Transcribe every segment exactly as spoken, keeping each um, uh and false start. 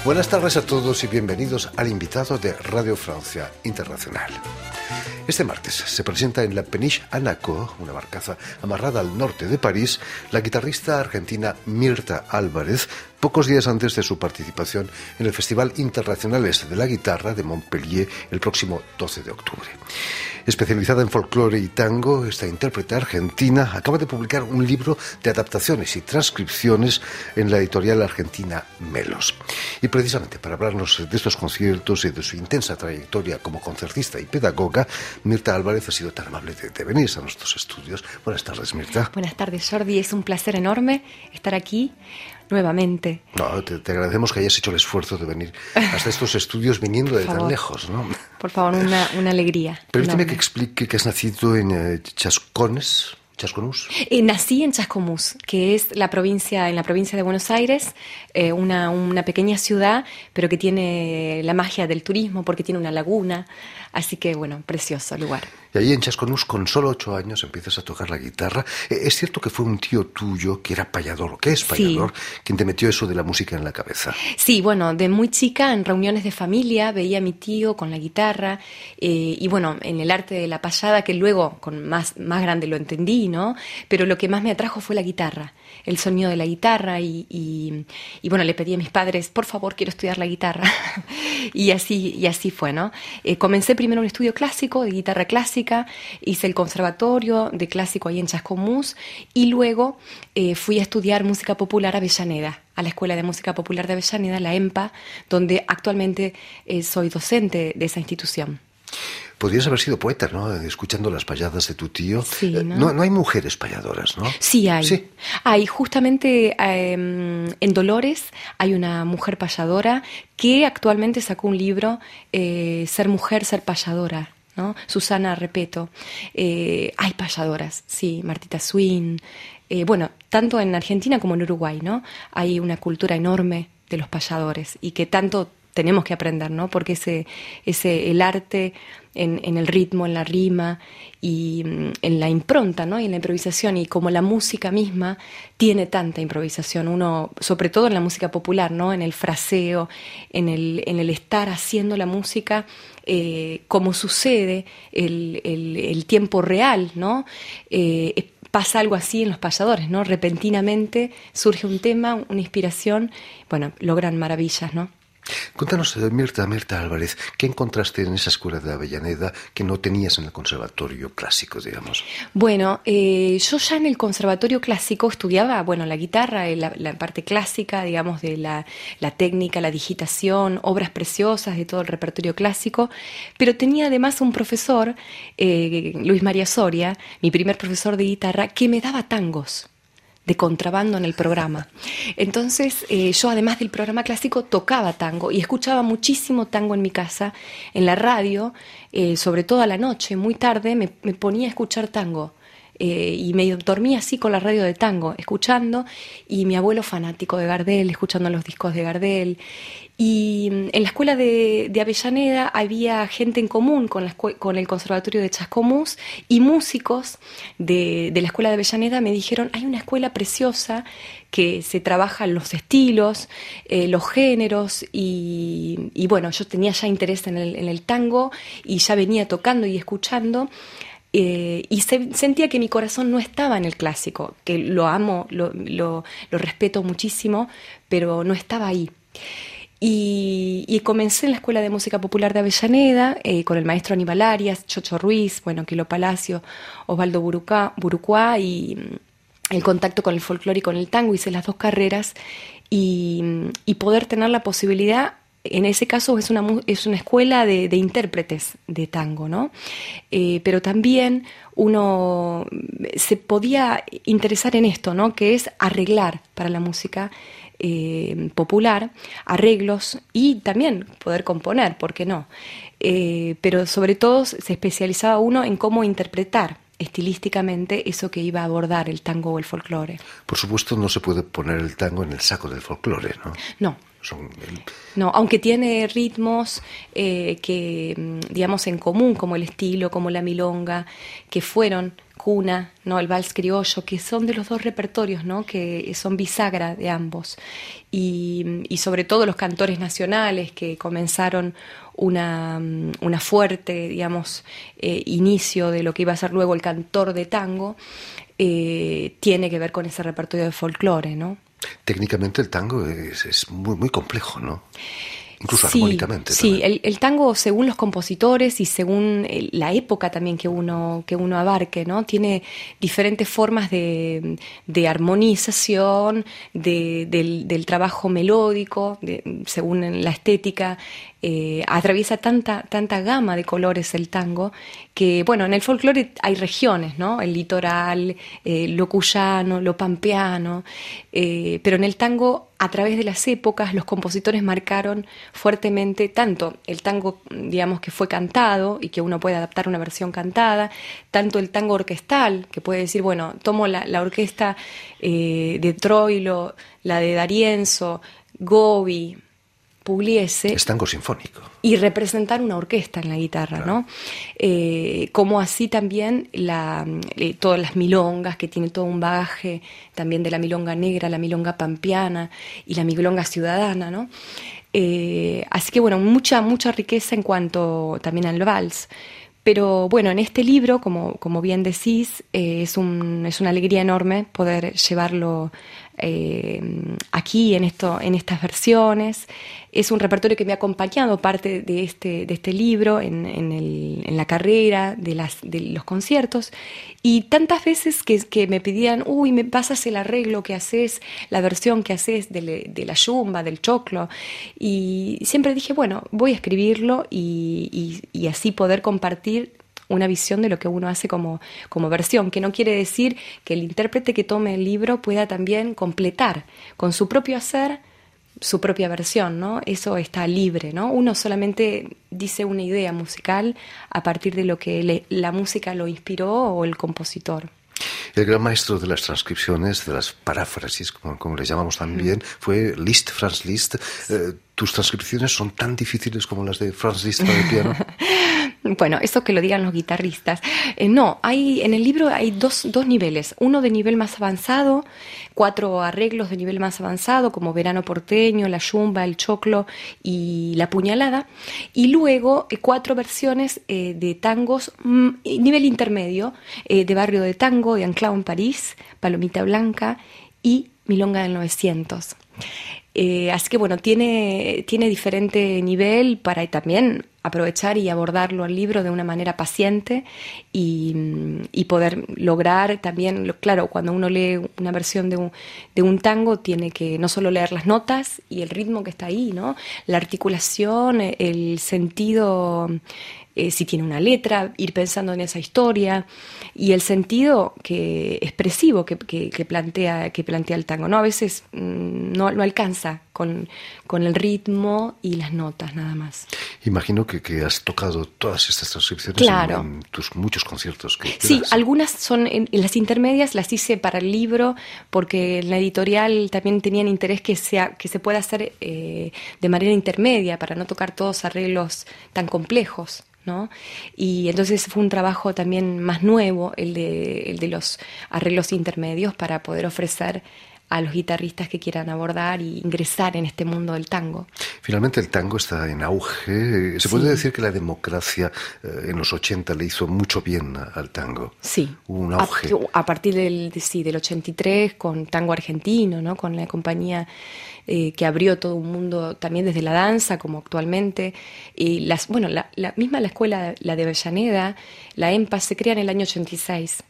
Buenas tardes a todos y bienvenidos al invitado de Radio Francia Internacional. Este martes se presenta en la Péniche Anaco, una barcaza amarrada al norte de París, la guitarrista argentina Mirta Álvarez, pocos días antes de su participación en el Festival Internacionales de la Guitarra de Montpellier el próximo doce de octubre. Especializada en folclore y tango, esta intérprete argentina acaba de publicar un libro de adaptaciones y transcripciones en la editorial argentina Melos. Y precisamente para hablarnos de estos conciertos y de su intensa trayectoria como concertista y pedagoga, Mirta Álvarez ha sido tan amable de, de venir a nuestros estudios. Buenas tardes, Mirta. Buenas tardes, Jordi. Es un placer enorme estar aquí nuevamente. No, te, te agradecemos que hayas hecho el esfuerzo de venir hasta estos estudios viniendo de tan lejos, ¿no? Por favor, una, una alegría. Permíteme que explique que has nacido en eh, Chascones. ¿Chasconús? Eh, nací en Chascomús, que es la provincia, en la provincia de Buenos Aires, eh, una, una pequeña ciudad, pero que tiene la magia del turismo porque tiene una laguna, así que bueno, precioso lugar. Y allí en Chasconús, con solo ocho años, empiezas a tocar la guitarra. Eh, ¿Es cierto que fue un tío tuyo que era payador, o que es payador, sí, quien te metió eso de la música en la cabeza? Sí, bueno, de muy chica, en reuniones de familia, veía a mi tío con la guitarra, eh, y bueno, en el arte de la payada, que luego, con más, más grande lo entendí, ¿no? Pero lo que más me atrajo fue la guitarra, el sonido de la guitarra, y, y, y bueno, le pedí a mis padres, por favor, quiero estudiar la guitarra. y, así, y así fue, ¿no? Eh, comencé primero un estudio clásico, de guitarra clásica, hice el conservatorio de clásico ahí en Chascomús y luego eh, fui a estudiar música popular a Avellaneda, a la Escuela de Música Popular de Avellaneda, la EMPA, donde actualmente eh, soy docente de esa institución. Podrías haber sido poeta, ¿no? Escuchando las payadas de tu tío. Sí, ¿no? No, no hay mujeres payadoras, ¿no? Sí hay. Sí. Hay, justamente eh, en Dolores hay una mujer payadora que actualmente sacó un libro, eh, Ser mujer, ser payadora, ¿no? Susana Repeto. Eh, hay payadoras, sí, Martita Swin. Eh, bueno, tanto en Argentina como en Uruguay, ¿no? Hay una cultura enorme de los payadores y que tanto tenemos que aprender, ¿no? Porque ese, ese el arte en, en el ritmo, en la rima y en la impronta, ¿no? Y en la improvisación, y como la música misma tiene tanta improvisación, uno, sobre todo en la música popular, ¿no? En el fraseo, en el, en el estar haciendo la música eh, como sucede el, el, el tiempo real, ¿no? Eh, pasa algo así en los payadores, ¿no? Repentinamente surge un tema, una inspiración, bueno, logran maravillas, ¿no? Cuéntanos, Mirta, Mirta Álvarez, ¿qué encontraste en esa escuela de Avellaneda que no tenías en el conservatorio clásico, digamos? Bueno, eh, yo ya en el conservatorio clásico estudiaba, bueno, la guitarra, la, la parte clásica, digamos, de la, la técnica, la digitación, obras preciosas de todo el repertorio clásico, pero tenía además un profesor, eh, Luis María Soria, mi primer profesor de guitarra, que me daba tangos de contrabando en el programa. Entonces, eh, yo además del programa clásico tocaba tango y escuchaba muchísimo tango en mi casa, en la radio, eh, sobre todo a la noche, muy tarde, me, me ponía a escuchar tango. Eh, y me dormía así con la radio de tango, escuchando, y mi abuelo fanático de Gardel, escuchando los discos de Gardel. Y en la escuela de, de Avellaneda había gente en común con, la escue- con el conservatorio de Chascomús, y músicos de, de la escuela de Avellaneda me dijeron, hay una escuela preciosa que se trabajan los estilos, eh, los géneros, y, y bueno, yo tenía ya interés en el, en el tango y ya venía tocando y escuchando. Eh, y se, sentía que mi corazón no estaba en el clásico, que lo amo, lo, lo, lo respeto muchísimo, pero no estaba ahí. Y, y comencé en la Escuela de Música Popular de Avellaneda, eh, con el maestro Aníbal Arias, Chocho Ruiz, bueno, Quilo Palacio, Osvaldo Burucá, Burucuá, y el contacto con el folclore y con el tango. Hice las dos carreras, y, y poder tener la posibilidad. En ese caso es una, es una escuela de, de intérpretes de tango, ¿no? Eh, pero también uno se podía interesar en esto, ¿no? Que es arreglar para la música eh, popular, arreglos, y también poder componer, ¿por qué no? Eh, pero sobre todo se especializaba uno en cómo interpretar estilísticamente eso que iba a abordar el tango o el folclore. Por supuesto, no se puede poner el tango en el saco del folclore, ¿no? No. Son el... No, aunque tiene ritmos eh, que, digamos, en común, como el estilo, como la milonga, que fueron cuna, ¿no? El vals criollo, que son de los dos repertorios, ¿no? Que son bisagra de ambos. Y, y sobre todo los cantores nacionales que comenzaron una, una fuerte, digamos, eh, inicio de lo que iba a ser luego el cantor de tango, eh, tiene que ver con ese repertorio de folclore, ¿no? Técnicamente el tango es, es muy, muy complejo, ¿no? Incluso sí, armónicamente. Sí, el, el tango, según los compositores y según el, la época también que uno, que uno abarque, ¿no? Tiene diferentes formas de, de armonización, de, del, del trabajo melódico, de, según la estética. Eh, atraviesa tanta, tanta gama de colores el tango que, bueno, en el folclore hay regiones, ¿no? El litoral, eh, lo cuyano, lo pampeano, eh, pero en el tango, a través de las épocas, los compositores marcaron fuertemente tanto el tango, digamos, que fue cantado y que uno puede adaptar una versión cantada, tanto el tango orquestal, que puede decir, bueno, tomo la, la orquesta eh, de Troilo, la de D'Arienzo, Gobi, Pugliese, es tango sinfónico. Y representar una orquesta en la guitarra, claro. ¿No? Eh, como así también la, eh, todas las milongas, que tiene todo un bagaje también de la milonga negra, la milonga pampeana y la milonga ciudadana, ¿no? Eh, así que bueno, mucha, mucha riqueza en cuanto también al vals. Pero bueno, en este libro, como, como bien decís, eh, es, un, es una alegría enorme poder llevarlo eh, aquí en, esto, en estas versiones. Es un repertorio que me ha acompañado parte de este, de este libro en, en, el, en la carrera, de, las, de los conciertos. Y tantas veces que, que me pedían, uy, me pasas el arreglo que haces, la versión que haces de, de la yumba, del choclo. Y siempre dije, bueno, voy a escribirlo y, y, y así poder compartir una visión de lo que uno hace como, como versión, que no quiere decir que el intérprete que tome el libro pueda también completar con su propio hacer su propia versión, ¿no? Eso está libre, ¿no? Uno solamente dice una idea musical a partir de lo que le, la música lo inspiró o el compositor. El gran maestro de las transcripciones, de las paráfrasis, como, como le llamamos también, fue Liszt, Franz Liszt. Eh, ¿Tus transcripciones son tan difíciles como las de Franz Liszt para el piano? Bueno, eso que lo digan los guitarristas. Eh, no, hay en el libro hay dos, dos niveles. Uno de nivel más avanzado, cuatro arreglos de nivel más avanzado, como Verano Porteño, La Yumba, El Choclo y La Puñalada. Y luego eh, cuatro versiones eh, de tangos, mm, nivel intermedio, eh, de Barrio de Tango, de Anclao en París, Palomita Blanca y Milonga del novecientos. Eh, así que bueno, tiene, tiene diferente nivel para también aprovechar y abordarlo al libro de una manera paciente y, y poder lograr también, claro, cuando uno lee una versión de un, de un tango tiene que no solo leer las notas y el ritmo que está ahí, ¿no? La articulación, el sentido, eh, si tiene una letra, ir pensando en esa historia y el sentido que, expresivo que, que, que, plantea, que plantea el tango, ¿no? A veces mmm, no, no alcanza con, con el ritmo y las notas nada más. Imagino que, que has tocado todas estas transcripciones claro. en, en tus muchos conciertos. Que sí, das. Algunas son, en, en las intermedias las hice para el libro porque en la editorial también tenían interés que, sea, que se pueda hacer eh, de manera intermedia para no tocar todos arreglos tan complejos, ¿no? Y entonces fue un trabajo también más nuevo el de, el de los arreglos intermedios para poder ofrecer a los guitarristas que quieran abordar y ingresar en este mundo del tango. Finalmente el tango está en auge. Se sí. puede decir que la democracia eh, en los ochenta le hizo mucho bien al tango. Sí. Hubo un auge. A, a partir del, de, sí, del ochenta y tres con Tango Argentino, ¿no? Con la compañía eh, que abrió todo un mundo también desde la danza, como actualmente. Y las, bueno, la, la misma la escuela, la de Avellaneda, la EMPA, se crea en el año ochenta y seis.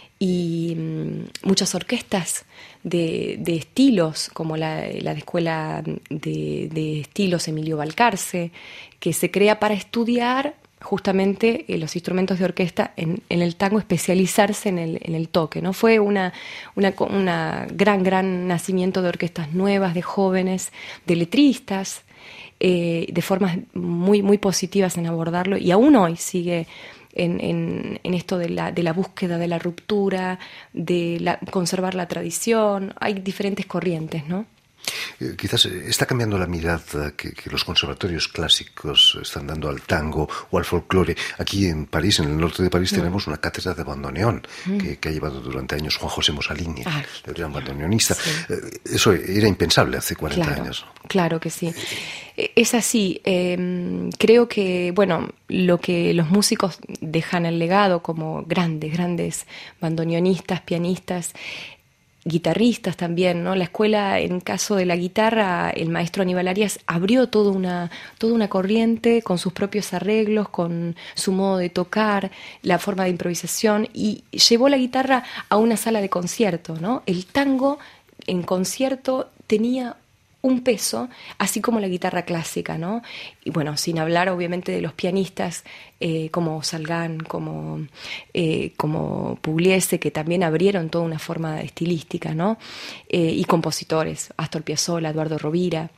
Y mmm, muchas orquestas de, de estilos, como la, la de Escuela de, de Estilos Emilio Balcarce, que se crea para estudiar justamente eh, los instrumentos de orquesta en, en el tango, especializarse en el, en el toque, ¿no? Fue una, una, una gran, gran nacimiento de orquestas nuevas, de jóvenes, de letristas, eh, de formas muy, muy positivas en abordarlo, y aún hoy sigue En, en, en esto de la, de la búsqueda de la ruptura, de la, conservar la tradición. Hay diferentes corrientes, ¿no? Eh, quizás está cambiando la mirada que, que los conservatorios clásicos están dando al tango o al folclore. Aquí en París, en el norte de París, mm. tenemos una cátedra de bandoneón mm. que, que ha llevado durante años Juan José Mosalini, ah, el gran bandoneonista. Sí. Eh, eso era impensable hace cuarenta claro, años. Claro que sí. Es así. Eh, creo que, bueno, lo que los músicos dejan el legado como grandes, grandes bandoneonistas, pianistas, guitarristas también, ¿no? La escuela, en caso de la guitarra, el maestro Aníbal Arias abrió toda una, toda una corriente con sus propios arreglos, con su modo de tocar, la forma de improvisación, y llevó la guitarra a una sala de concierto, ¿no? El tango en concierto tenía un peso, así como la guitarra clásica, ¿no? Y bueno, sin hablar obviamente de los pianistas eh, como Salgán, como, eh, como Pugliese, que también abrieron toda una forma estilística, ¿no? Eh, y compositores, Astor Piazzolla, Eduardo Rovira,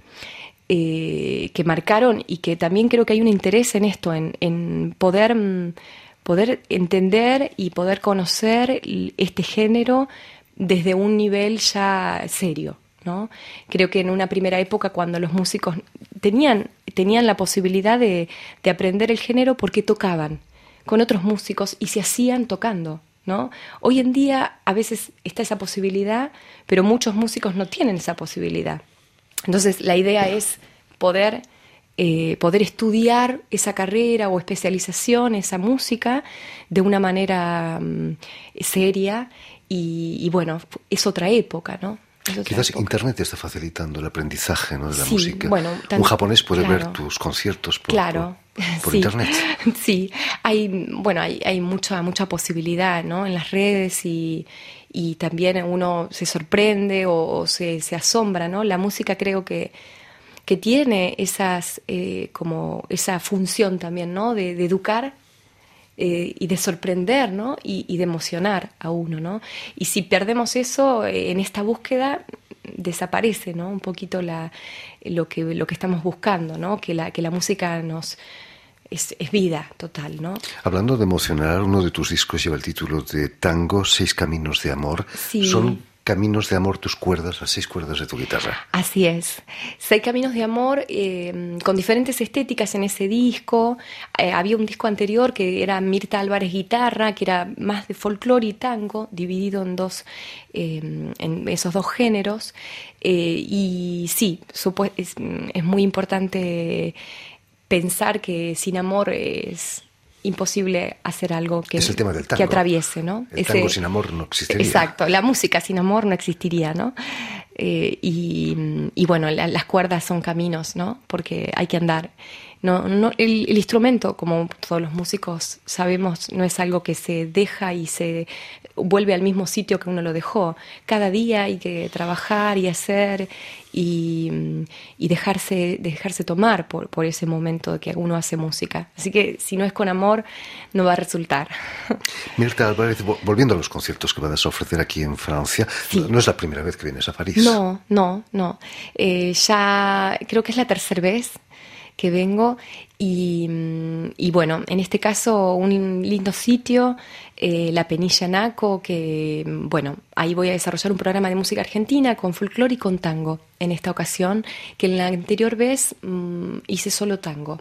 eh, que marcaron, y que también creo que hay un interés en esto, en, en poder, poder entender y poder conocer este género desde un nivel ya serio, ¿no? Creo que en una primera época, cuando los músicos tenían, tenían la posibilidad de, de aprender el género porque tocaban con otros músicos y se hacían tocando, ¿no? Hoy en día a veces está esa posibilidad, pero muchos músicos no tienen esa posibilidad. Entonces la idea es poder, eh, poder estudiar esa carrera o especialización, esa música, de una manera um, seria y, y bueno, es otra época, ¿no? Quizás época. Internet está facilitando el aprendizaje, ¿no?, de la sí, música. Bueno, tan, un japonés puede claro, ver tus conciertos por, claro, por, por sí, Internet. Sí, hay, bueno, hay, hay mucha, mucha posibilidad, ¿no?, en las redes, y, y también uno se sorprende o, o se, se asombra, ¿no? La música creo que, que tiene esas, eh, como esa función también, ¿no?, de, de educar. Eh, y de sorprender, ¿no? Y, y de emocionar a uno, ¿no? Y si perdemos eso, eh, en esta búsqueda desaparece, ¿no?, un poquito la, lo que lo que estamos buscando, ¿no? Que la que la música nos es, es vida total, ¿no? Hablando de emocionar, uno de tus discos lleva el título de Tango, Seis Caminos de Amor. Sí. Son caminos de amor tus cuerdas, las seis cuerdas de tu guitarra. Así es. Seis caminos de amor eh, con diferentes estéticas en ese disco. Eh, había un disco anterior que era Mirta Álvarez guitarra, que era más de folclore y tango, dividido en dos, eh, en esos dos géneros. Eh, y sí, supu- es, es muy importante pensar que sin amor es imposible hacer algo que, es el tema del tango, que atraviese, ¿no? El tango Ese, sin amor no existiría. Exacto, la música sin amor no existiría, ¿no? Eh, y, y bueno, la, las cuerdas son caminos, ¿no? Porque hay que andar. No, no, el, el instrumento, como todos los músicos sabemos, no es algo que se deja y se vuelve al mismo sitio que uno lo dejó. Cada día hay que trabajar y hacer y, y dejarse, dejarse tomar por, por ese momento que uno hace música. Así que si no es con amor, no va a resultar. Mirta Álvarez, volviendo a los conciertos que vas a ofrecer aquí en Francia, sí. no es la primera vez que vienes a París. No, no, no. Eh, ya creo que es la tercera vez que vengo y, y bueno, en este caso un lindo sitio, eh, la Peniche Anaco, que bueno, ahí voy a desarrollar un programa de música argentina con folclore y con tango en esta ocasión, que en la anterior vez mmm, hice solo tango.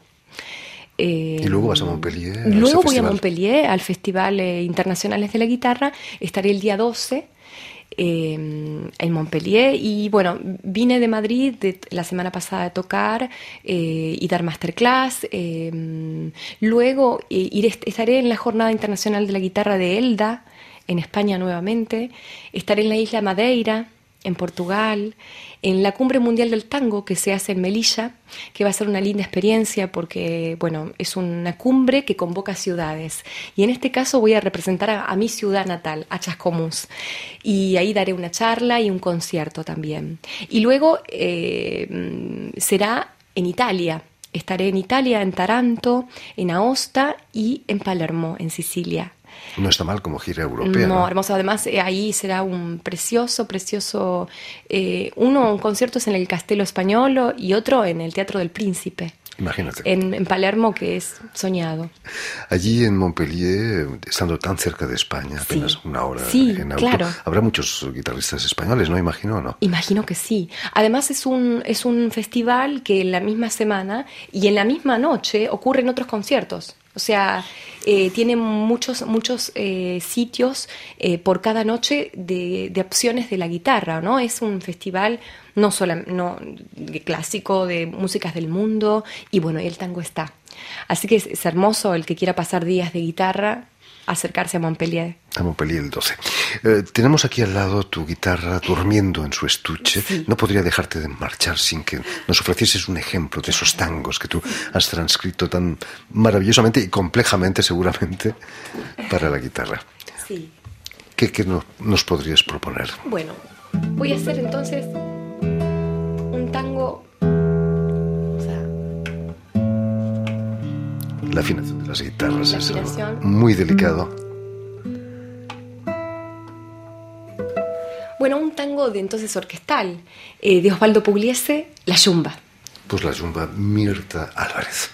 Eh, y luego vas a Montpellier. Luego a voy a Montpellier al Festival eh, Internacionales de la Guitarra, estaré el día doce. Eh, en Montpellier y bueno, vine de Madrid de, la semana pasada a tocar eh, y dar masterclass, eh, luego eh, iré, estaré en la Jornada Internacional de la Guitarra de Elda en España nuevamente, estaré en la isla Madeira en Portugal, en la Cumbre Mundial del Tango que se hace en Melilla, que va a ser una linda experiencia porque, bueno, es una cumbre que convoca ciudades. Y en este caso voy a representar a, a mi ciudad natal, a Chascomús. Y ahí daré una charla y un concierto también. Y luego eh, será en Italia. Estaré en Italia, en Taranto, en Aosta y en Palermo, en Sicilia. No está mal como gira europea. No, ¿no? hermoso. Además, eh, ahí será un precioso, precioso... Eh, uno, un concierto es en el Castello Españolo y otro en el Teatro del Príncipe. Imagínate. En, en Palermo, que es soñado. Allí en Montpellier, estando tan cerca de España, apenas sí. una hora sí, en auto, claro. habrá muchos guitarristas españoles, ¿no? Imagino, ¿o no? Imagino que sí. Además es un, es un festival que en la misma semana y en la misma noche ocurren otros conciertos. O sea, eh, tiene muchos, muchos eh, sitios eh, por cada noche de, de opciones de la guitarra, ¿no? Es un festival no solo no, de clásico, de músicas del mundo, y bueno, y el tango está. Así que es, es hermoso el que quiera pasar días de guitarra, acercarse a Montpellier. A Montpellier el doce. Eh, tenemos aquí al lado tu guitarra durmiendo en su estuche. Sí. No podría dejarte de marchar sin que nos ofrecieses un ejemplo de esos tangos que tú has transcrito tan maravillosamente y complejamente, seguramente, para la guitarra. Sí. ¿Qué, qué no, nos podrías proponer? Bueno, voy a hacer entonces un tango. O sea, La afinación de las guitarras La es algo afinación. muy delicado. Bueno, un tango de entonces orquestal, eh, de Osvaldo Pugliese, La Yumba. Pues la yumba Mirta Álvarez.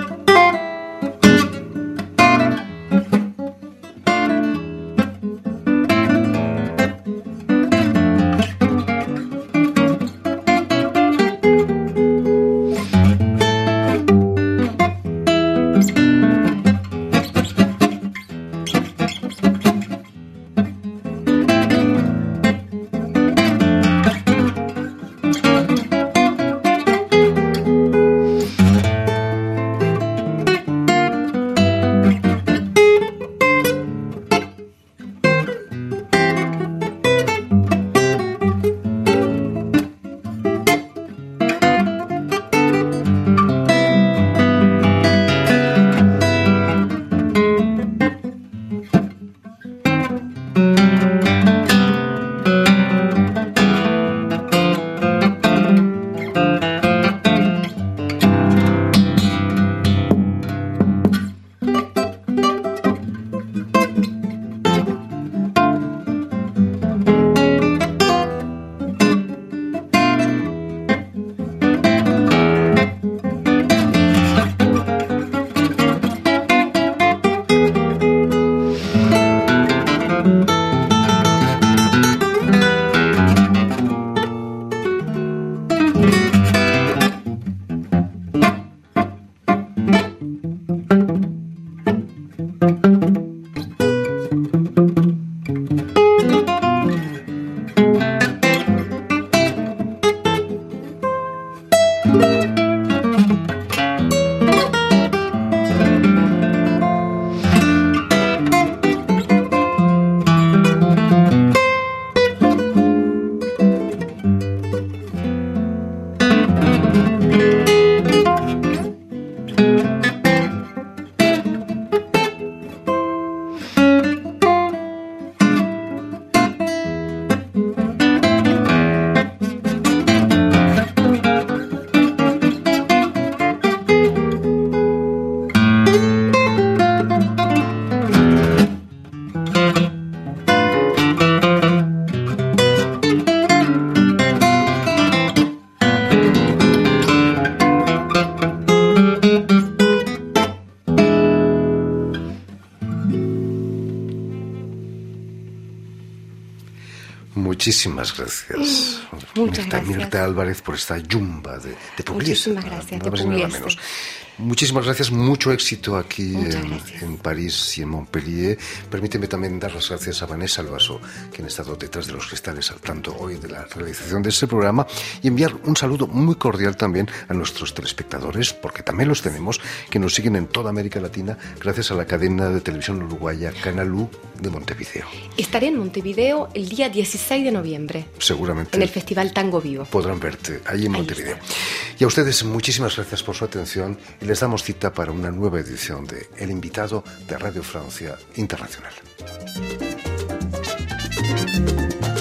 Muchísimas gracias, Muchas Mirta, gracias. Mirta Álvarez, por esta yumba de, de Pugliese. Muchísimas gracias, nada de más y nada Pugliese. menos. Muchísimas gracias, mucho éxito aquí Muchas en, gracias. en París y en Montpellier. Permíteme también dar las gracias a Vanessa Albaso, quien ha estado detrás de los cristales al tanto hoy de la realización de este programa, y enviar un saludo muy cordial también a nuestros telespectadores, porque también los tenemos, que nos siguen en toda América Latina gracias a la cadena de televisión uruguaya Canal U de Montevideo. Estaré en Montevideo el día dieciséis de noviembre, Seguramente en el Festival Tango Vivo. podrán verte allí en Ahí Montevideo. está. Y a ustedes muchísimas gracias por su atención y les damos cita para una nueva edición de El Invitado de Radio Francia Internacional.